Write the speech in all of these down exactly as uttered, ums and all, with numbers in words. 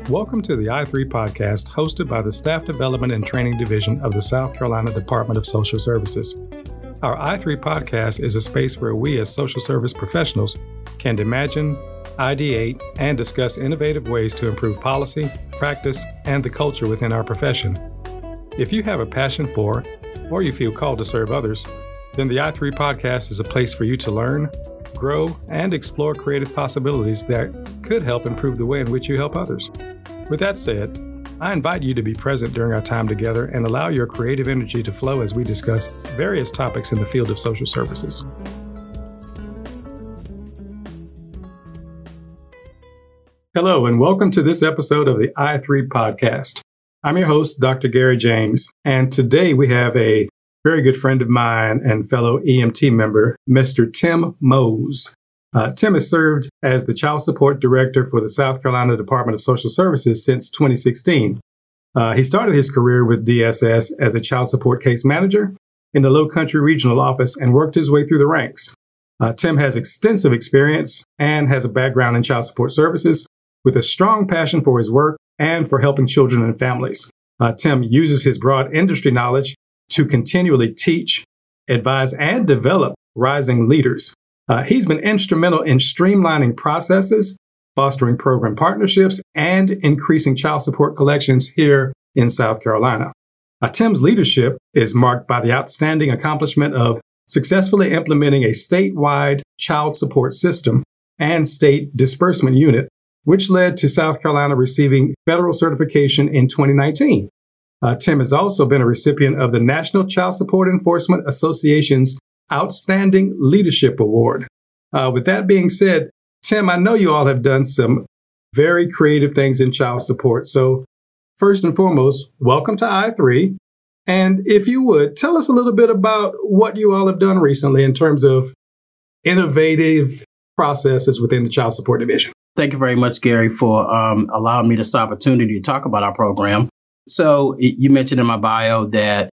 Welcome to the I three podcast, hosted by the Staff Development and Training Division of the South Carolina Department of Social Services. Our I three podcast is a space where we as social service professionals can imagine, ideate, and discuss innovative ways to improve policy, practice, and the culture within our profession. If you have a passion for, or you feel called to serve others, then the I three podcast is a place for you to learn, grow, and explore creative possibilities that could help improve the way in which you help others. With that said, I invite you to be present during our time together and allow your creative energy to flow as we discuss various topics in the field of social services. Hello, and welcome to this episode of the I three podcast. I'm your host, Doctor Gary James, and today we have a very good friend of mine and fellow E M T member, Mister Tim Mose. Uh, Tim has served as the Child Support Director for the South Carolina Department of Social Services since twenty sixteen. Uh, he started his career with D S S as a Child Support Case Manager in the Low Country Regional Office and worked his way through the ranks. Uh, Tim has extensive experience and has a background in child support services with a strong passion for his work and for helping children and families. Uh, Tim uses his broad industry knowledge to continually teach, advise, and develop rising leaders. Uh, he's been instrumental in streamlining processes, fostering program partnerships, and increasing child support collections here in South Carolina. Uh, Tim's leadership is marked by the outstanding accomplishment of successfully implementing a statewide child support system and state disbursement unit, which led to South Carolina receiving federal certification in twenty nineteen. Uh, Tim has also been a recipient of the National Child Support Enforcement Association's Outstanding Leadership Award. Uh, with that being said, Tim, I know you all have done some very creative things in child support. So first and foremost, welcome to I three. And if you would, tell us a little bit about what you all have done recently in terms of innovative processes within the Child Support Division. Thank you very much, Gary, for um, allowing me this opportunity to talk about our program. So you mentioned in my bio that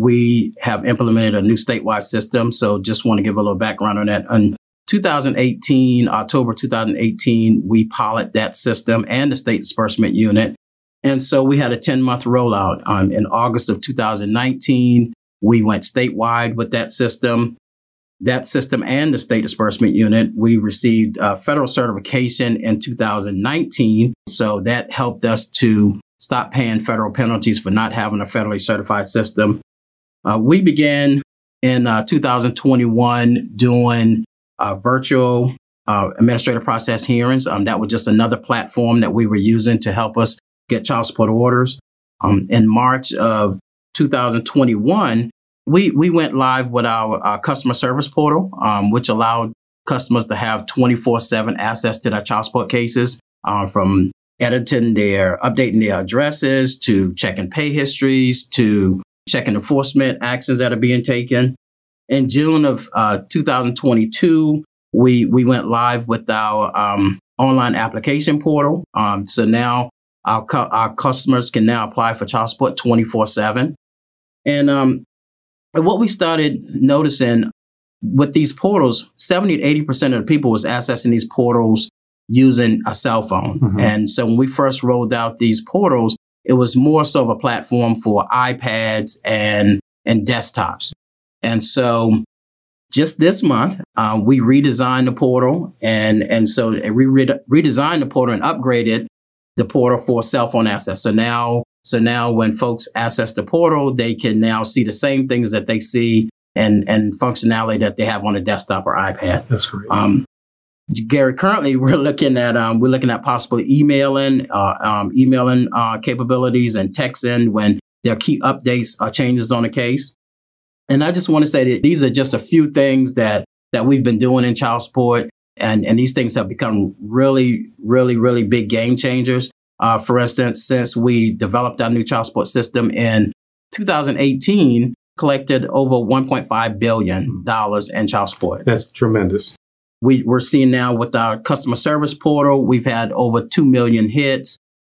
we have implemented a new statewide system. So just want to give a little background on that. In two thousand eighteen, October two thousand eighteen, we pilot that system and the state disbursement unit. And so we had a ten-month rollout. Um, in August of two thousand nineteen, we went statewide with that system. That system and the state disbursement unit, we received uh, federal certification in two thousand nineteen. So that helped us to stop paying federal penalties for not having a federally certified system. Uh, we began in uh, two thousand twenty-one doing uh, virtual uh, administrative process hearings. Um, that was just another platform that we were using to help us get child support orders. Um, in March of two thousand twenty-one, we, we went live with our, our customer service portal, um, which allowed customers to have twenty-four seven access to their child support cases, uh, from editing their, updating their addresses, to checking pay histories, to checking enforcement actions that are being taken. In June of uh, two thousand twenty-two, we we went live with our um, online application portal. Um, so now our cu- our customers can now apply for child support twenty-four seven. And um, what we started noticing with these portals, seventy to eighty percent of the people was accessing these portals using a cell phone. Mm-hmm. And so when we first rolled out these portals, it was more so of a platform for iPads and, and desktops. And so just this month, uh, we redesigned the portal. And, and so we re- redesigned the portal and upgraded the portal for cell phone access. So now, so now when folks access the portal, they can now see the same things that they see and, and functionality that they have on a desktop or iPad. That's great. Um, Gary, currently we're looking at um, we're looking at possibly emailing, uh, um, emailing uh, capabilities and texting when there are key updates or changes on a case. And I just want to say that these are just a few things that that we've been doing in child support, and and these things have become really, really, really big game changers. Uh, for instance, since we developed our new child support system in two thousand eighteen, collected over one point five billion dollars in child support. That's tremendous. We, we're seeing now with our customer service portal, we've had over two million hits.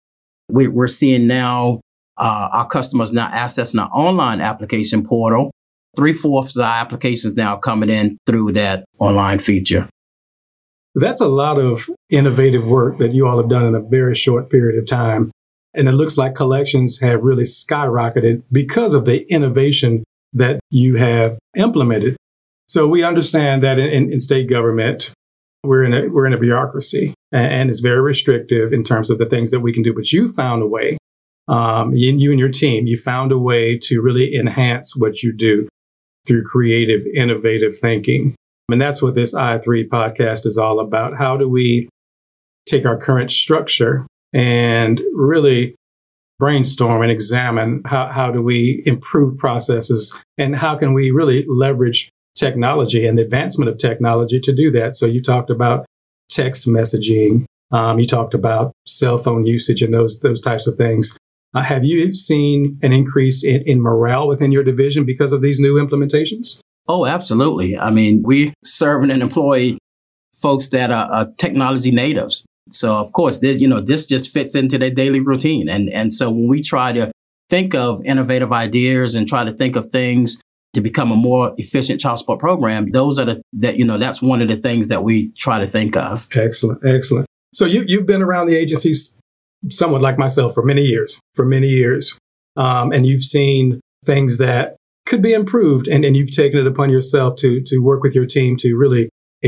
We, we're seeing now uh, our customers now accessing our online application portal. Three-fourths of our applications now coming in through that online feature. That's a lot of innovative work that you all have done in a very short period of time. And it looks like collections have really skyrocketed because of the innovation that you have implemented. So we understand that in, in state government, we're in a we're in a bureaucracy, and it's very restrictive in terms of the things that we can do. But you found a way, um, you, you and your team, you found a way to really enhance what you do through creative, innovative thinking. And that's what this I three podcast is all about. How do we take our current structure and really brainstorm and examine how, how do we improve processes, and how can we really leverage technology and the advancement of technology to do that? So you talked about text messaging, um, you talked about cell phone usage and those those types of things. Uh, have you seen an increase in, in morale within your division because of these new implementations? Oh, absolutely. I mean, we serve and employ folks that are, are technology natives. So, of course, this, you know, this just fits into their daily routine. And, and so when we try to think of innovative ideas and try to think of things to become a more efficient child support program, those are the, that, you know, that's one of the things that we try to think of. Excellent. Excellent. So you, you've been around the agencies somewhat like myself for many years, for many years. Um, and you've seen things that could be improved, and, and you've taken it upon yourself to, to work with your team to really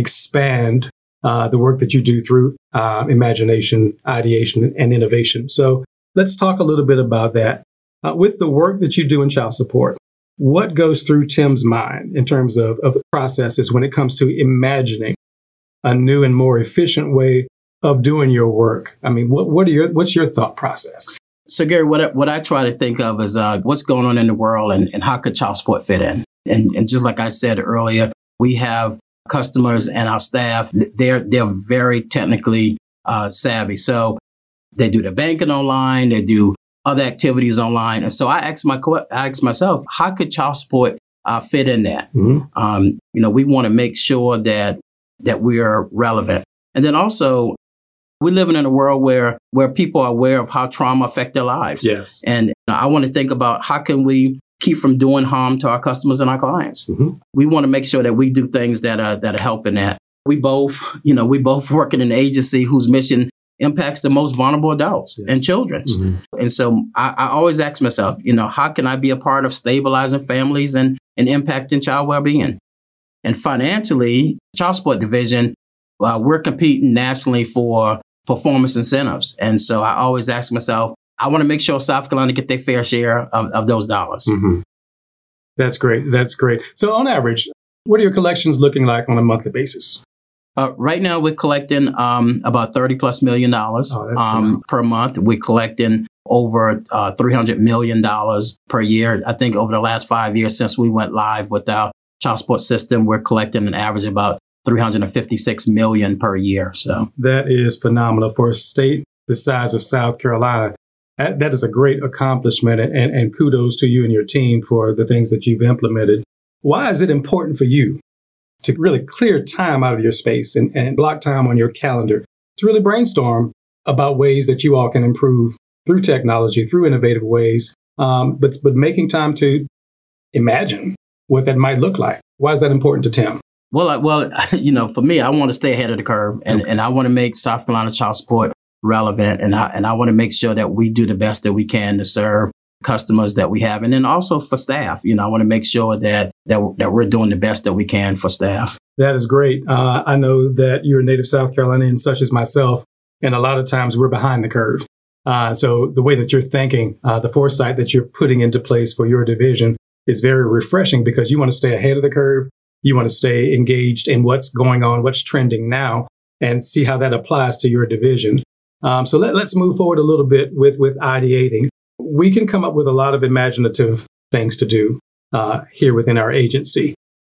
expand Uh, the work that you do through uh, imagination, ideation, and innovation. So let's talk a little bit about that. Uh, with the work that you do in child support, what goes through Tim's mind in terms of, of processes when it comes to imagining a new and more efficient way of doing your work? I mean, what, what are your what's your thought process? So, Gary, what I, what I try to think of is uh, what's going on in the world, and, and how could child support fit in? And, and just like I said earlier, we have customers and our staff, they're they're very technically uh, savvy. So they do their banking online, they do other activities online. And so I asked my I asked myself, how could child support uh, fit in that? Mm-hmm. Um, you know, we want to make sure that that we are relevant. And then also, we're living in a world where where people are aware of how trauma affects their lives. Yes. And you know, I want to think about how can we keep from doing harm to our customers and our clients. Mm-hmm. We want to make sure that we do things that are that are helping that. We both, you know, we both work in an agency whose mission impacts the most vulnerable adults yes. and children. Mm-hmm. And so I, I always ask myself, you know, how can I be a part of stabilizing families and, and impacting child well-being? And financially, Child Support Division, uh, we're competing nationally for performance incentives. And so I always ask myself, I want to make sure South Carolina get their fair share of, of those dollars. Mm-hmm. That's great. That's great. So on average, what are your collections looking like on a monthly basis? Uh, right now, we're collecting um, about thirty plus million dollars oh, um, per month. We're collecting over uh, three hundred million dollars per year. I think over the last five years since we went live with our child support system, we're collecting an average about three hundred fifty-six million dollars per year. So that is phenomenal for a state the size of South Carolina. That, that is a great accomplishment, and, and kudos to you and your team for the things that you've implemented. Why is it important for you to really clear time out of your space and, and block time on your calendar to really brainstorm about ways that you all can improve through technology, through innovative ways, um, but, but making time to imagine what that might look like? Why is that important to Tim? Well, I, well, you know, for me, I want to stay ahead of the curve, and, and I want to make South Carolina child support relevant. And I, and I want to make sure that we do the best that we can to serve customers that we have. And then also for staff, you know, I want to make sure that, that, that we're doing the best that we can for staff. That is great. Uh, I know that you're a native South Carolinian, such as myself, and a lot of times we're behind the curve. Uh, so the way that you're thinking, uh, the foresight that you're putting into place for your division is very refreshing, because you want to stay ahead of the curve. You want to stay engaged in what's going on, what's trending now, and see how that applies to your division. Um, so let, let's move forward a little bit with, with ideating. We can come up with a lot of imaginative things to do uh, here within our agency.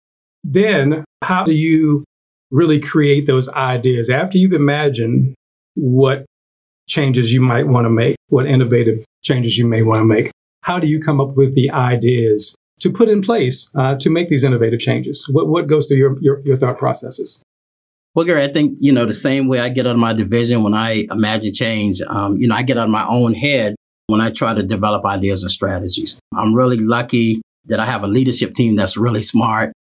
Then how do you really create those ideas after you've imagined what changes you might want to make, what innovative changes you may want to make? How do you come up with the ideas to put in place uh, to make these innovative changes? What, what goes through your, your, your thought processes? Well, Gary, I think, you know, the same way I get out of my division when I imagine change, um, you know, I get out of my own head when I try to develop ideas and strategies. I'm really lucky that I have a leadership team that's really smart.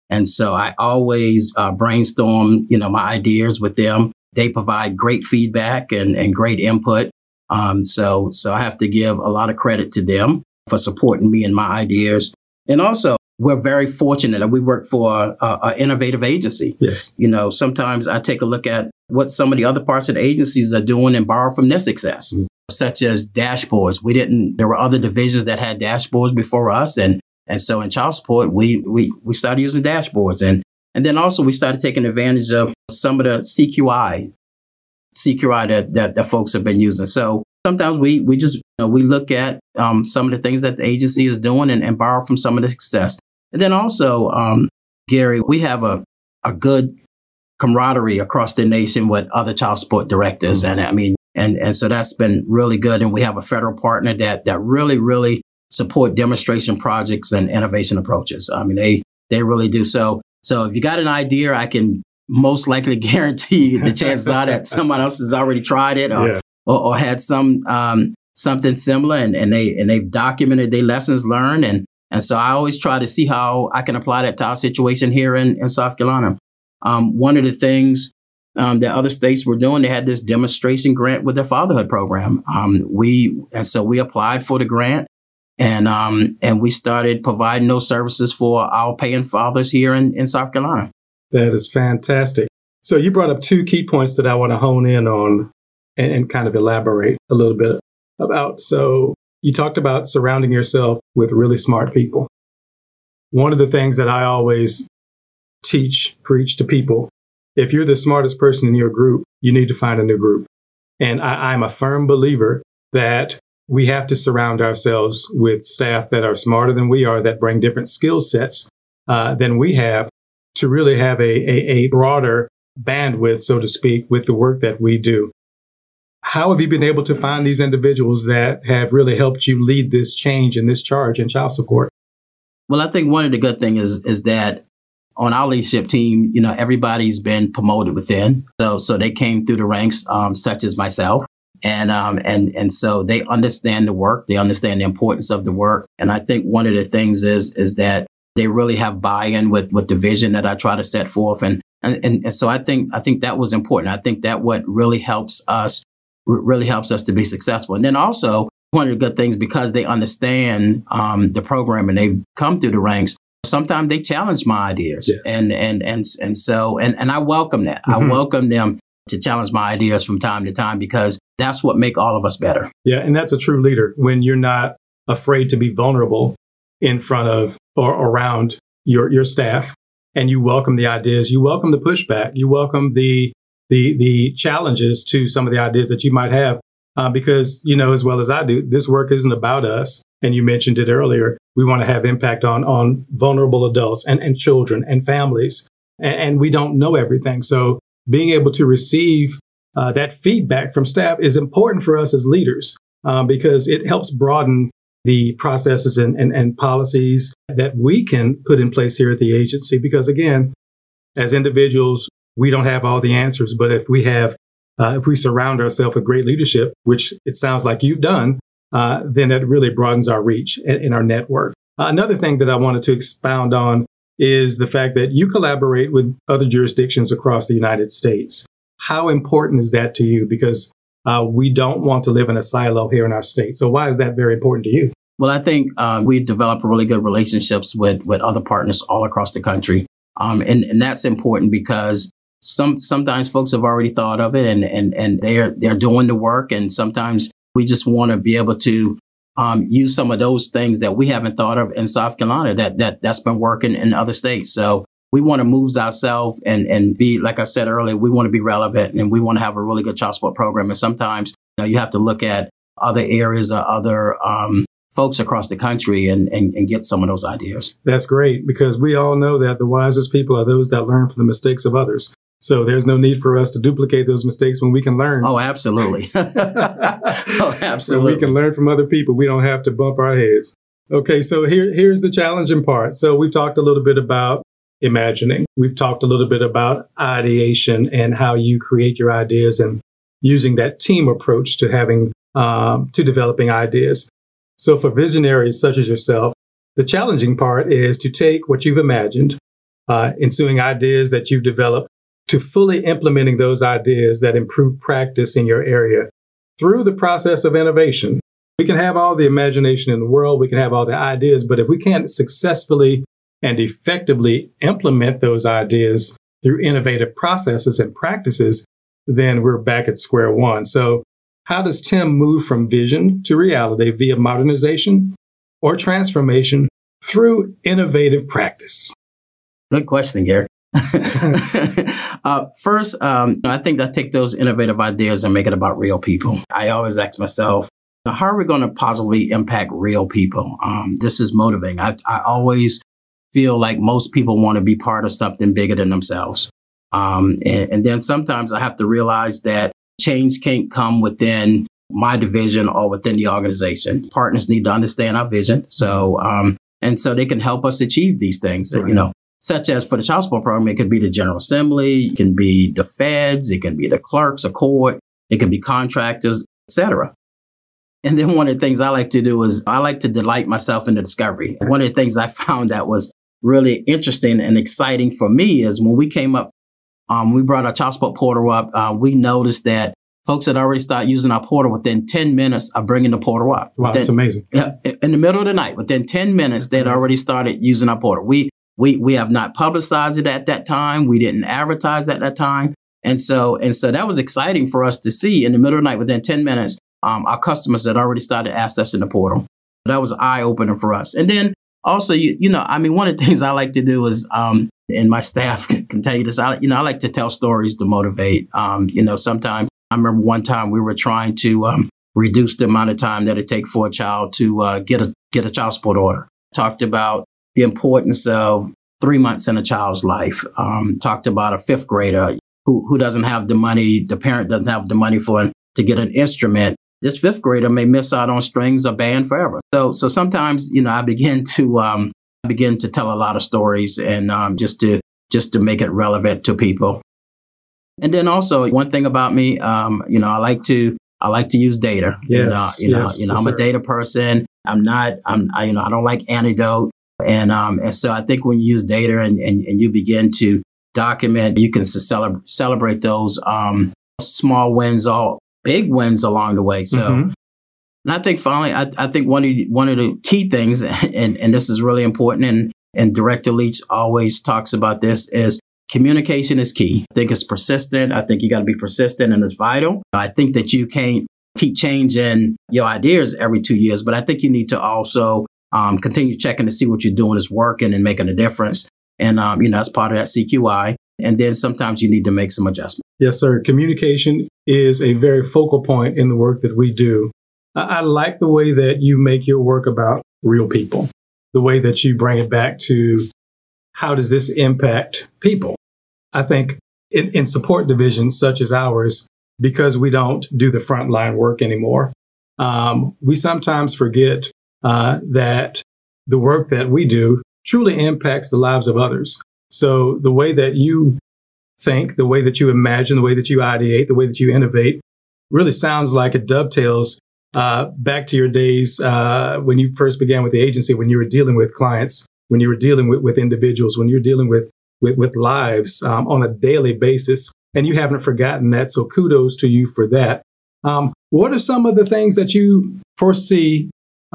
And so I always uh, brainstorm, you know, my ideas with them. They provide great feedback and, and great input. Um, so, so I have to give a lot of credit to them for supporting me and my ideas. And also, we're very fortunate that we work for an innovative agency. Yes. You know, sometimes I take a look at what some of the other parts of the agencies are doing and borrow from their success, mm-hmm. such as dashboards. We didn't, there were other divisions that had dashboards before us. And, and so in child support, we, we, we started using dashboards. And, and then also we started taking advantage of some of the C Q I, C Q I that, that, that folks have been using. So sometimes we, we just, you know, we look at um, some of the things that the agency is doing and, and borrow from some of the success. And then also, um, Gary, we have a, a good camaraderie across the nation with other child support directors. Mm-hmm. And I mean, and, and so that's been really good. And we have a federal partner that, that really, really support demonstration projects and innovation approaches. I mean, they, they really do. So, so if you got an idea, I can most likely guarantee the chances are that someone else has already tried it or, yeah. or, or had some, um, something similar and, and they, and they've documented their lessons learned. And, And so I always try to see how I can apply that to our situation here in, in South Carolina. Um, one of the things um, that other states were doing, they had this demonstration grant with their fatherhood program. Um, we and so we applied for the grant, and um, and we started providing those services for our paying fathers here in, in South Carolina. That is fantastic. So you brought up two key points that I want to hone in on and, and kind of elaborate a little bit about. So you talked about surrounding yourself with really smart people. One of the things that I always teach, preach to people, if you're the smartest person in your group, you need to find a new group. And I, I'm a firm believer that we have to surround ourselves with staff that are smarter than we are, that bring different skill sets uh, than we have, to really have a, a, a broader bandwidth, so to speak, with the work that we do. How have you been able to find these individuals that have really helped you lead this change and this charge in child support? Well, I think one of the good things is is that on our leadership team, you know, everybody's been promoted within. So so they came through the ranks, um, such as myself. And um and and so they understand the work, they understand the importance of the work. And I think one of the things is is that they really have buy-in with, with the vision that I try to set forth. And, and and so I think I think that was important. I think that what really helps us really helps us to be successful. And then also one of the good things, because they understand um, the program and they've come through the ranks, sometimes they challenge my ideas. Yes. And, and, and, and so, and, and I welcome that. Mm-hmm. I welcome them to challenge my ideas from time to time, because that's what make all of us better. Yeah. And that's a true leader, when you're not afraid to be vulnerable in front of or around your, your staff, and you welcome the ideas, you welcome the pushback, you welcome the the the challenges to some of the ideas that you might have, uh, because, you know, as well as I do, this work isn't about us. And you mentioned it earlier. We want to have impact on on vulnerable adults and, and children and families. And, and we don't know everything. So being able to receive uh, that feedback from staff is important for us as leaders, um, because it helps broaden the processes and, and, and policies that we can put in place here at the agency. Because again, as individuals, we don't have all the answers, but if we have, uh, if we surround ourselves with great leadership, which it sounds like you've done, uh, then it really broadens our reach in, in our network. Uh, another thing that I wanted to expound on is the fact that you collaborate with other jurisdictions across the United States. How important is that to you? Because uh, we don't want to live in a silo here in our state. So why is that very important to you? Well, I think um, we've developed really good relationships with, with other partners all across the country. Um, and, and that's important because Some sometimes folks have already thought of it and and and they're they're doing the work, and sometimes we just want to be able to um, use some of those things that we haven't thought of in South Carolina that that that's been working in other states. So we want to move ourselves and and be, like I said earlier, we want to be relevant and we want to have a really good child support program. And sometimes, you know, you have to look at other areas or other um, folks across the country and, and and get some of those ideas. That's great, because we all know that the wisest people are those that learn from the mistakes of others. So there's no need for us to duplicate those mistakes when we can learn. Oh, absolutely. oh, absolutely. When we can learn from other people, we don't have to bump our heads. Okay, so here, here's the challenging part. So we've talked a little bit about imagining. We've talked a little bit about ideation and how you create your ideas and using that team approach to having, um, to developing ideas. So for visionaries such as yourself, the challenging part is to take what you've imagined, uh, ensuing ideas that you've developed to fully implementing those ideas that improve practice in your area through the process of innovation. We can have all the imagination in the world, we can have all the ideas, but if we can't successfully and effectively implement those ideas through innovative processes and practices, then we're back at square one. So how does Tim move from vision to reality via modernization or transformation through innovative practice? Good question, Gary. uh, first, um, I think I take those innovative ideas and make it about real people. I always ask myself, how are we going to positively impact real people? Um, this is motivating. I, I always feel like most people want to be part of something bigger than themselves. Um, and, and then sometimes I have to realize that change can't come within my division or within the organization. Partners need to understand our vision. So, um, and so they can help us achieve these things, right. you know, such as for the child support program, it could be the General Assembly, it can be the feds, it can be the clerks of court, it can be contractors, et cetera. And then one of the things I like to do is I like to delight myself in the discovery. And one of the things I found that was really interesting and exciting for me is when we came up, um, we brought our child support portal up, uh, we noticed that folks had already started using our portal within ten minutes of bringing the portal up. Wow, within, that's amazing. Yeah, in the middle of the night, within ten minutes, they'd already started using our portal. We we we have not publicized it at that time. We didn't advertise at that time. And so and so that was exciting for us to see in the middle of the night, within ten minutes, um, our customers had already started accessing the portal. That was eye-opening for us. And then also, you, you know, I mean, one of the things I like to do is, um, and my staff can, can tell you this, I, you know, I like to tell stories to motivate. Um, you know, sometimes I remember one time we were trying to um, reduce the amount of time that it takes for a child to uh, get a get a child support order. Talked about the importance of three months in a child's life. Um, talked about a fifth grader who who doesn't have the money, the parent doesn't have the money for to get an instrument. This fifth grader may miss out on strings or band forever. So so sometimes, you know, I begin to um, begin to tell a lot of stories and um, just to just to make it relevant to people. And then also one thing about me, um, you know, I like to I like to use data. Yes, you know, you yes, know, you know, yes, I'm sir. a data person. I'm not. I'm. I, you know, I don't like anecdote. And um, and so I think when you use data and and, and you begin to document, you can celebrate celebrate those um, small wins or big wins along the way. So. Mm-hmm. And I think finally, I, I think one of the, one of the key things, and, and this is really important, and, and Director Leach always talks about this, is communication is key. I think it's persistent. I think you got to be persistent, and it's vital. I think that you can't keep changing your ideas every two years, but I think you need to also um, continue checking to see what you're doing is working and making a difference. And, um, you know, that's part of that C Q I. And then sometimes you need to make some adjustments. Yes, sir. Communication is a very focal point in the work that we do. I like the way that you make your work about real people, the way that you bring it back to how does this impact people? I think in, in support divisions such as ours, because we don't do the frontline work anymore, um, we sometimes forget uh, that the work that we do truly impacts the lives of others. So the way that you think, the way that you imagine, the way that you ideate, the way that you innovate really sounds like it dovetails Uh, back to your days uh, when you first began with the agency, when you were dealing with clients, when you were dealing with, with individuals, when you're dealing with with, with lives um, on a daily basis, and you haven't forgotten that. So kudos to you for that. Um, what are some of the things that you foresee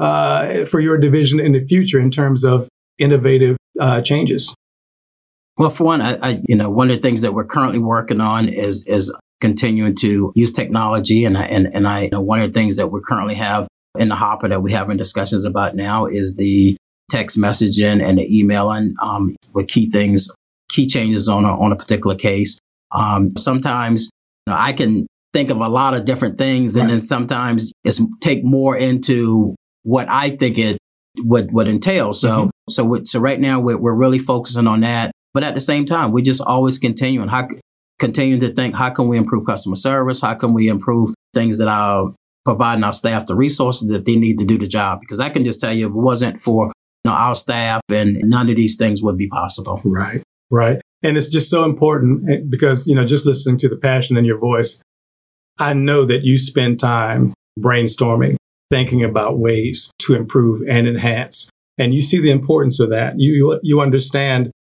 uh, for your division in the future in terms of innovative uh, changes? Well, for one, I, I, you know, one of the things that we're currently working on is is continuing to use technology. And I, and, and I, you know, one of the things that we currently have in the hopper that we're having discussions about now is the text messaging and the emailing um, with key things, key changes on a, on a particular case. Um, sometimes you know, I can think of a lot of different things, and right. then sometimes it's take more into what I think it would, would entail. So, mm-hmm. so, we, so right now we're, we're really focusing on that. But at the same time, we just always continuing how continuing to think, how can we improve customer service? How can we improve things that are providing our staff the resources that they need to do the job? Because I can just tell you, if it wasn't for you know, our staff, and none of these things would be possible. Right, right. And it's just so important because, you know, just listening to the passion in your voice, I know that you spend time brainstorming, thinking about ways to improve and enhance. And you see the importance of that. You, you understand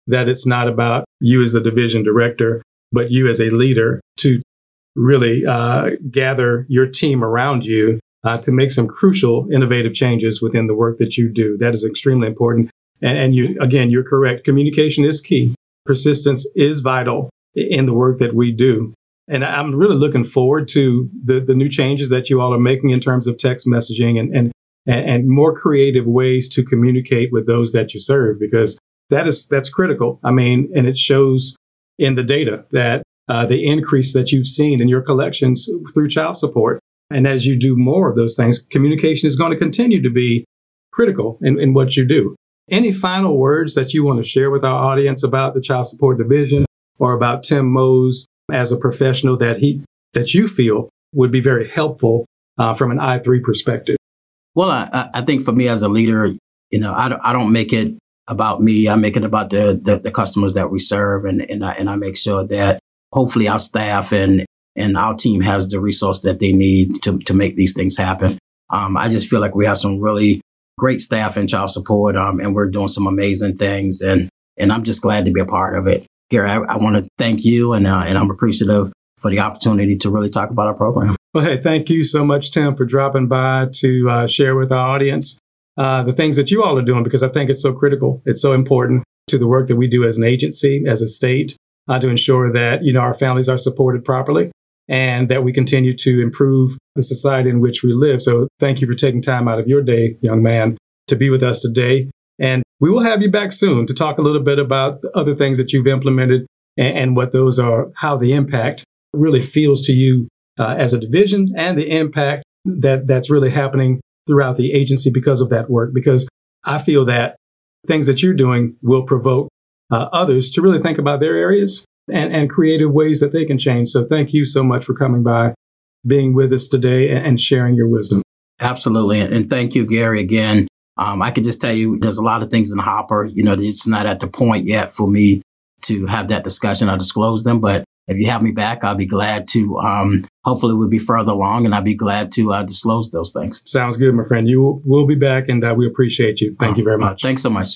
that it's not about you as the division director, but you as a leader to really uh, gather your team around you uh, to make some crucial, innovative changes within the work that you do. That is extremely important. And, and you, again, you're correct. Communication is key. Persistence is vital in the work that we do. And I'm really looking forward to the, the new changes that you all are making in terms of text messaging and, and, and more creative ways to communicate with those that you serve, because that is, that's critical. I mean, and it shows in the data that uh, the increase that you've seen in your collections through child support. And as you do more of those things, communication is going to continue to be critical in, in what you do. Any final words that you want to share with our audience about the Child Support Division or about Tim Mose as a professional that he that you feel would be very helpful uh, from an I three perspective? Well, I, I think for me as a leader, you know, I don't, I don't make it about me. I make it about the the, the customers that we serve, and and I, and I make sure that hopefully our staff and and our team has the resource that they need to to make these things happen. Um, I just feel like we have some really great staff in child support, um, and we're doing some amazing things, and and I'm just glad to be a part of it. Gary, I, I want to thank you, and uh, and I'm appreciative for the opportunity to really talk about our program. Well, hey, thank you so much, Tim, for dropping by to uh, share with our audience uh, the things that you all are doing, because I think it's so critical. It's so important to the work that we do as an agency, as a state, uh, to ensure that, you know, our families are supported properly and that we continue to improve the society in which we live. So thank you for taking time out of your day, young man, to be with us today. And we will have you back soon to talk a little bit about the other things that you've implemented and, and what those are, how the impact really feels to you uh, as a division, and the impact that that's really happening throughout the agency because of that work. Because I feel that things that you're doing will provoke uh, others to really think about their areas and, and creative ways that they can change. So thank you so much for coming by, being with us today, and, and sharing your wisdom. Absolutely. And thank you, Gary, again. Um, I can just tell you there's a lot of things in the hopper. You know, it's not at the point yet for me to have that discussion or disclose them. But if you have me back, I'll be glad to. Um, hopefully, we'll be further along, and I'll be glad to uh, disclose those things. Sounds good, my friend. You will be back, and uh, we appreciate you. Thank uh, you very much. Uh, thanks so much.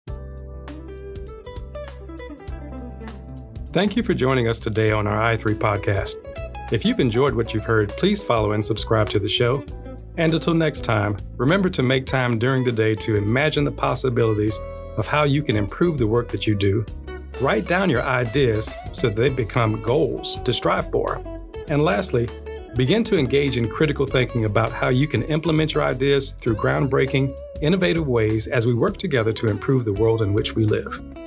Thank you for joining us today on our I three podcast. If you've enjoyed what you've heard, please follow and subscribe to the show. And until next time, remember to make time during the day to imagine the possibilities of how you can improve the work that you do. Write down your ideas so that they become goals to strive for. And lastly, begin to engage in critical thinking about how you can implement your ideas through groundbreaking, innovative ways as we work together to improve the world in which we live.